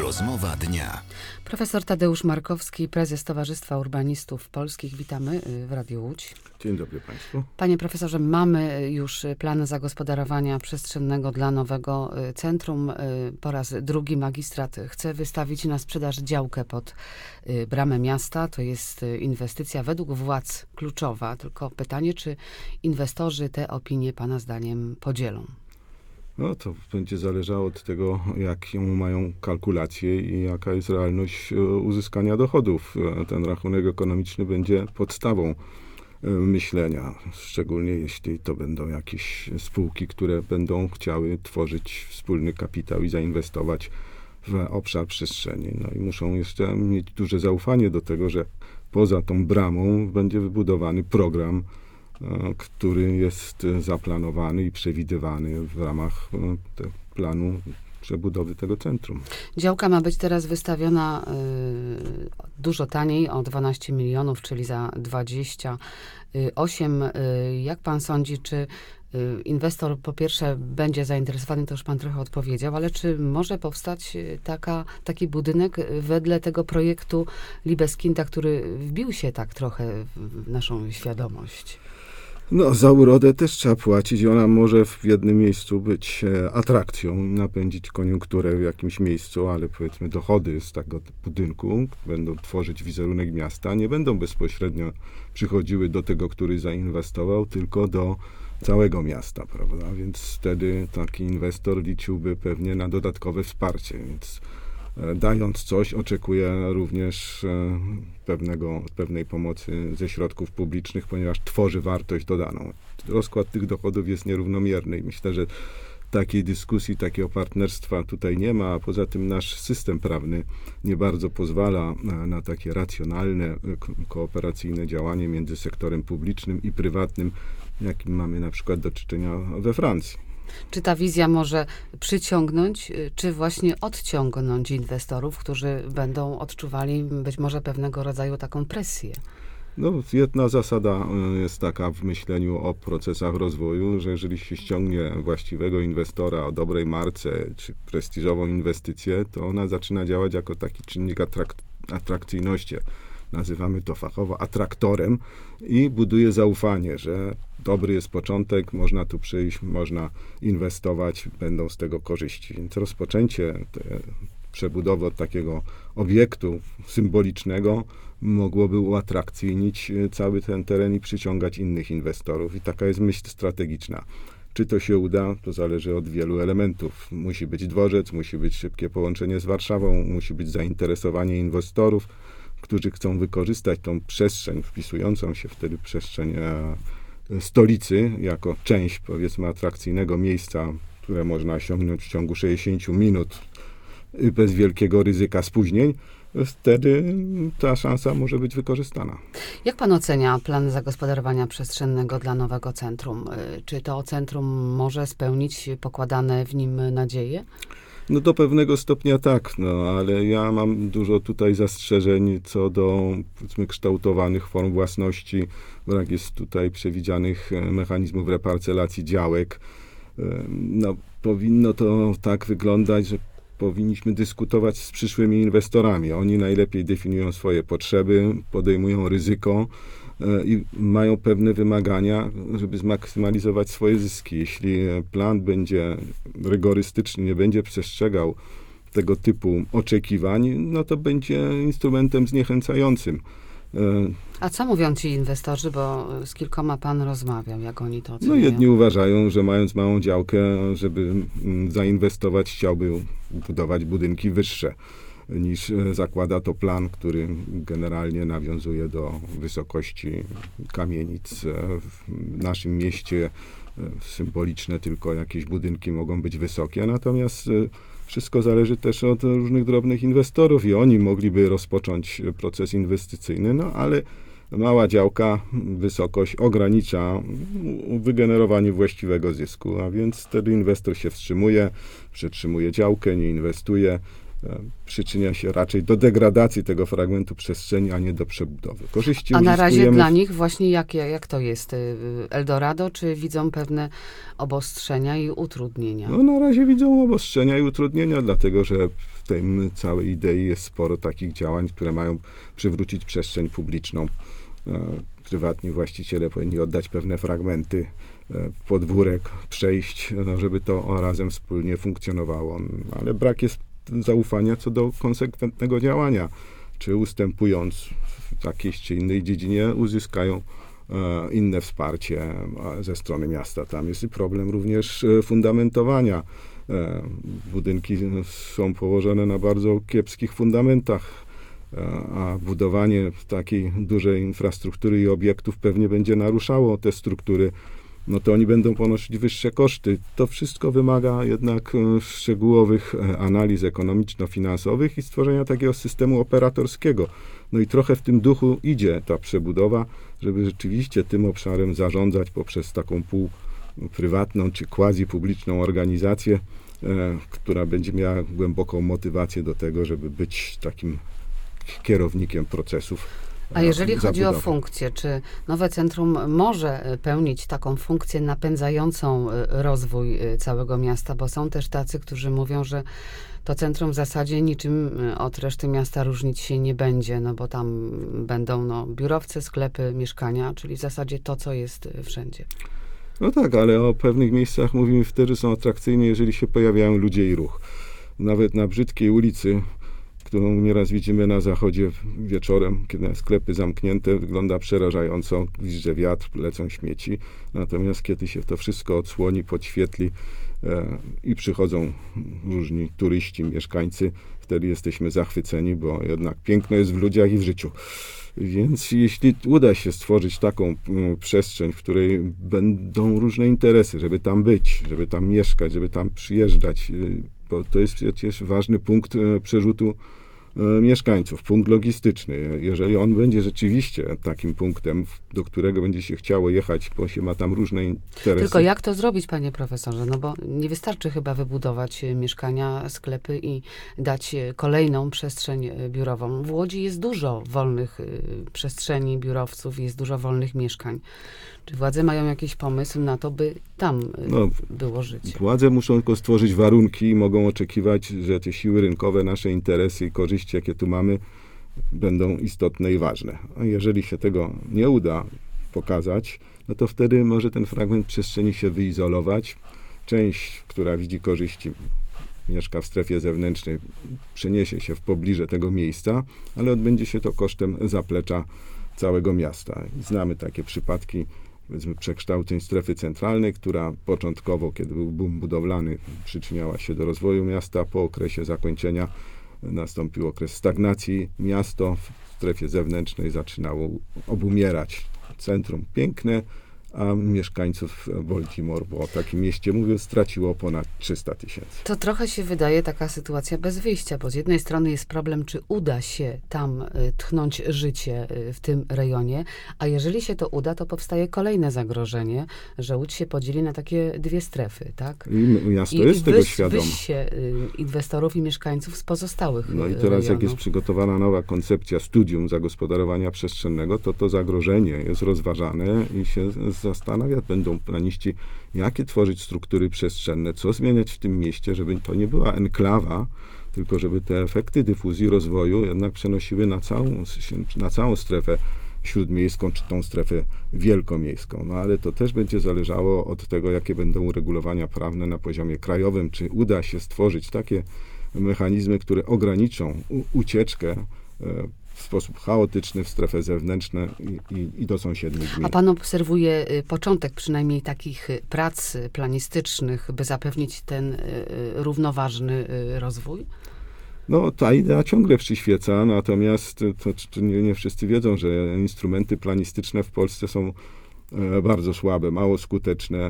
Rozmowa dnia. Profesor Tadeusz Markowski, prezes Towarzystwa Urbanistów Polskich. Witamy w Radiu Łódź. Dzień dobry Państwu. Panie profesorze, mamy już plan zagospodarowania przestrzennego dla nowego centrum. Po raz drugi magistrat chce wystawić na sprzedaż działkę pod bramę miasta. To jest inwestycja według władz kluczowa. Tylko pytanie, czy inwestorzy te opinie pana zdaniem podzielą? No to będzie zależało od tego, jaką mają kalkulację i jaka jest realność uzyskania dochodów. Ten rachunek ekonomiczny będzie podstawą myślenia, szczególnie jeśli to będą jakieś spółki, które będą chciały tworzyć wspólny kapitał i zainwestować w obszar przestrzeni. No i muszą jeszcze mieć duże zaufanie do tego, że poza tą bramą będzie wybudowany program, który jest zaplanowany i przewidywany w ramach planu przebudowy tego centrum. Działka ma być teraz wystawiona dużo taniej, o 12 milionów, czyli za 28. Jak pan sądzi, czy inwestor po pierwsze będzie zainteresowany, to już pan trochę odpowiedział, ale czy może powstać taki budynek wedle tego projektu Libeskinda, który wbił się tak trochę w naszą świadomość? No, za urodę też trzeba płacić i ona może w jednym miejscu być atrakcją, napędzić koniunkturę w jakimś miejscu, ale powiedzmy dochody z tego budynku będą tworzyć wizerunek miasta, nie będą bezpośrednio przychodziły do tego, który zainwestował, tylko do całego miasta, prawda? Więc wtedy taki inwestor liczyłby pewnie na dodatkowe wsparcie, więc dając coś, oczekuje również pewnej pomocy ze środków publicznych, ponieważ tworzy wartość dodaną. Rozkład tych dochodów jest nierównomierny i myślę, że takiej dyskusji, takiego partnerstwa tutaj nie ma, a poza tym nasz system prawny nie bardzo pozwala na takie racjonalne, kooperacyjne działanie między sektorem publicznym i prywatnym, jakim mamy na przykład do czynienia we Francji. Czy ta wizja może przyciągnąć, czy właśnie odciągnąć inwestorów, którzy będą odczuwali być może pewnego rodzaju taką presję? No, jedna zasada jest taka w myśleniu o procesach rozwoju, że jeżeli się ściągnie właściwego inwestora o dobrej marce czy prestiżową inwestycję, to ona zaczyna działać jako taki czynnik atrakcyjności. Nazywamy to fachowo atraktorem i buduje zaufanie, że dobry jest początek, można tu przyjść, można inwestować, będą z tego korzyści. Więc rozpoczęcie przebudowy od takiego obiektu symbolicznego mogłoby uatrakcyjnić cały ten teren i przyciągać innych inwestorów. I taka jest myśl strategiczna. Czy to się uda, to zależy od wielu elementów. Musi być dworzec, musi być szybkie połączenie z Warszawą, musi być zainteresowanie inwestorów, którzy chcą wykorzystać tą przestrzeń, wpisującą się wtedy przestrzeń stolicy, jako część, powiedzmy, atrakcyjnego miejsca, które można osiągnąć w ciągu 60 minut bez wielkiego ryzyka spóźnień, wtedy ta szansa może być wykorzystana. Jak pan ocenia plan zagospodarowania przestrzennego dla nowego centrum? Czy to centrum może spełnić pokładane w nim nadzieje? No do pewnego stopnia tak, ale ja mam dużo tutaj zastrzeżeń co do, powiedzmy, kształtowanych form własności. Brak jest tutaj przewidzianych mechanizmów reparcelacji działek. No, powinno to tak wyglądać, że powinniśmy dyskutować z przyszłymi inwestorami. Oni najlepiej definiują swoje potrzeby, podejmują ryzyko i mają pewne wymagania, żeby zmaksymalizować swoje zyski. Jeśli plan będzie rygorystyczny, nie będzie przestrzegał tego typu oczekiwań, no to będzie instrumentem zniechęcającym. A co mówią ci inwestorzy, bo z kilkoma pan rozmawiał, jak oni to oceniają? No jedni uważają, że mając małą działkę, żeby zainwestować, chciałby budować budynki wyższe niż zakłada to plan, który generalnie nawiązuje do wysokości kamienic. W naszym mieście symboliczne tylko jakieś budynki mogą być wysokie, natomiast wszystko zależy też od różnych drobnych inwestorów i oni mogliby rozpocząć proces inwestycyjny, no ale mała działka, wysokość ogranicza wygenerowanie właściwego zysku, a więc wtedy inwestor się wstrzymuje, przetrzymuje działkę, nie inwestuje przyczynia się raczej do degradacji tego fragmentu przestrzeni, a nie do przebudowy. Korzyści A na razie uzyskujemy dla nich właśnie jak to jest? Eldorado, czy widzą pewne obostrzenia i utrudnienia? No, na razie widzą obostrzenia i utrudnienia, dlatego że w tej całej idei jest sporo takich działań, które mają przywrócić przestrzeń publiczną. Prywatni właściciele powinni oddać pewne fragmenty podwórek, przejść, żeby to razem wspólnie funkcjonowało. Ale brak jest zaufania co do konsekwentnego działania. Czy ustępując w jakiejś czy innej dziedzinie uzyskają inne wsparcie ze strony miasta. Tam jest problem również fundamentowania. Budynki są położone na bardzo kiepskich fundamentach, a budowanie takiej dużej infrastruktury i obiektów pewnie będzie naruszało te struktury, no to oni będą ponosić wyższe koszty. To wszystko wymaga jednak szczegółowych analiz ekonomiczno-finansowych i stworzenia takiego systemu operatorskiego. No i trochę w tym duchu idzie ta przebudowa, żeby rzeczywiście tym obszarem zarządzać poprzez taką półprywatną czy quasi-publiczną organizację, która będzie miała głęboką motywację do tego, żeby być takim kierownikiem procesów. A jeżeli chodzi o zabudowy. funkcję, czy nowe centrum może pełnić taką funkcję napędzającą rozwój całego miasta? Bo są też tacy, którzy mówią, że to centrum w zasadzie niczym od reszty miasta różnić się nie będzie, no bo tam będą biurowce, sklepy, mieszkania, czyli w zasadzie to, co jest wszędzie. No tak, ale o pewnych miejscach mówimy wtedy, są atrakcyjne, jeżeli się pojawiają ludzie i ruch. Nawet na brzydkiej ulicy, którą nieraz widzimy na zachodzie wieczorem, kiedy sklepy zamknięte, wygląda przerażająco, widzę wiatr, lecą śmieci. Natomiast kiedy się to wszystko odsłoni, podświetli i przychodzą różni turyści, mieszkańcy, wtedy jesteśmy zachwyceni, bo jednak piękno jest w ludziach i w życiu. Więc jeśli uda się stworzyć taką przestrzeń, w której będą różne interesy, żeby tam być, żeby tam mieszkać, żeby tam przyjeżdżać, bo to jest przecież ważny punkt przerzutu mieszkańców, punkt logistyczny. Jeżeli on będzie rzeczywiście takim punktem, do którego będzie się chciało jechać, bo się ma tam różne interesy. Tylko jak to zrobić, panie profesorze? No bo nie wystarczy chyba wybudować mieszkania, sklepy i dać kolejną przestrzeń biurową. W Łodzi jest dużo wolnych przestrzeni biurowców, jest dużo wolnych mieszkań. Czy władze mają jakiś pomysł na to, by tam było życie? Władze muszą tylko stworzyć warunki i mogą oczekiwać, że te siły rynkowe, nasze interesy i korzyści, jakie tu mamy, będą istotne i ważne. A jeżeli się tego nie uda pokazać, no to wtedy może ten fragment przestrzeni się wyizolować. Część, która widzi korzyści, mieszka w strefie zewnętrznej, przeniesie się w pobliże tego miejsca, ale odbędzie się to kosztem zaplecza całego miasta. Znamy takie przypadki, powiedzmy, przekształceń strefy centralnej, która początkowo, kiedy był boom budowlany, przyczyniała się do rozwoju miasta. Po okresie zakończenia nastąpił okres stagnacji. Miasto w strefie zewnętrznej zaczynało obumierać. Centrum piękne, a mieszkańców Baltimore, bo o takim mieście mówię, straciło ponad 300 000. To trochę się wydaje taka sytuacja bez wyjścia, bo z jednej strony jest problem, czy uda się tam tchnąć życie w tym rejonie, a jeżeli się to uda, to powstaje kolejne zagrożenie, że Łódź się podzieli na takie dwie strefy, tak? I miasto jest tego świadome. Wyjście inwestorów i mieszkańców z pozostałych No i teraz rejonów. jak jest przygotowana nowa koncepcja studium zagospodarowania przestrzennego, to zagrożenie jest rozważane i się zastanawia, będą planiści, jakie tworzyć struktury przestrzenne, co zmieniać w tym mieście, żeby to nie była enklawa, tylko żeby te efekty dyfuzji rozwoju jednak przenosiły na całą strefę śródmiejską, czy tą strefę wielkomiejską. No ale to też będzie zależało od tego, jakie będą uregulowania prawne na poziomie krajowym, czy uda się stworzyć takie mechanizmy, które ograniczą ucieczkę w sposób chaotyczny w strefę zewnętrzną i do sąsiednich gmin. A pan obserwuje początek przynajmniej takich prac planistycznych, by zapewnić ten równoważny rozwój? No, ta idea ciągle przyświeca, natomiast to nie wszyscy wiedzą, że instrumenty planistyczne w Polsce są bardzo słabe, mało skuteczne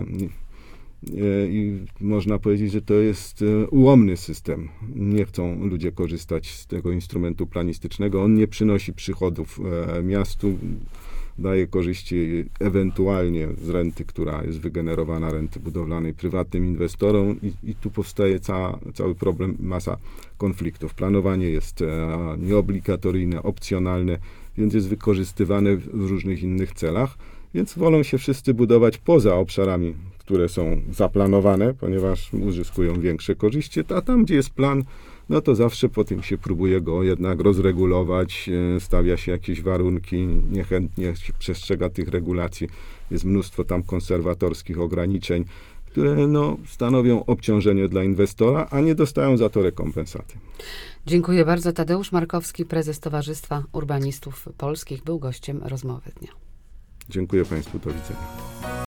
i można powiedzieć, że to jest ułomny system. Nie chcą ludzie korzystać z tego instrumentu planistycznego. On nie przynosi przychodów miastu, daje korzyści ewentualnie z renty, która jest wygenerowana, renty budowlanej prywatnym inwestorom i tu powstaje cały problem, masa konfliktów. Planowanie jest nieobligatoryjne, opcjonalne, więc jest wykorzystywane w różnych innych celach, więc wolą się wszyscy budować poza obszarami, które są zaplanowane, ponieważ uzyskują większe korzyści, a tam, gdzie jest plan, no to zawsze po tym się próbuje go jednak rozregulować, stawia się jakieś warunki, niechętnie się przestrzega tych regulacji. Jest mnóstwo tam konserwatorskich ograniczeń, które stanowią obciążenie dla inwestora, a nie dostają za to rekompensaty. Dziękuję bardzo. Tadeusz Markowski, prezes Towarzystwa Urbanistów Polskich, był gościem rozmowy dnia. Dziękuję Państwu, do widzenia.